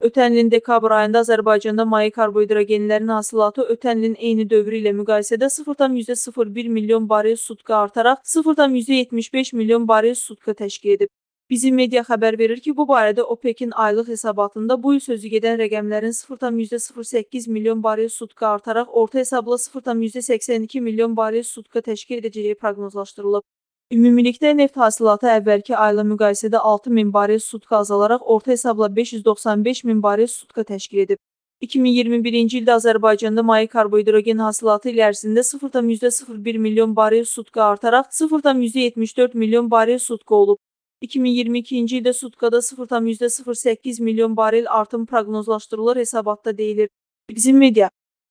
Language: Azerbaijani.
Ötən ilin dekabr ayında Azərbaycanda maye karbohidrogenlərin hasilatı ötən ilin eyni dövrü ilə müqayisədə 0,01 milyon barel sutka artaraq 0,75 milyon barel sutka təşkil edib. Bizim media xəbər verir ki, bu barədə OPEC-in aylıq hesabatında bu il sözügedən rəqəmlərin 0,08 milyon barel sutka artaraq orta hesabla 0,82 milyon barel sutka təşkil edəcəyi proqnozlaşdırılıb. Ümumilikdə neft hasilatı əvvəlki ayla müqayisədə 6000 barel sutka azalaraq orta hesabla 595 min barel sutka təşkil edib. 2021-ci ildə Azərbaycanda maye karbohidrogen hasilatı il ərzində 0,01 milyon barel sutka artaraq 0,74 milyon barel sutka olub. 2022-ci ildə sutkada 0,08 milyon barel artım proqnozlaşdırılır hesabatda deyilir. Bizim media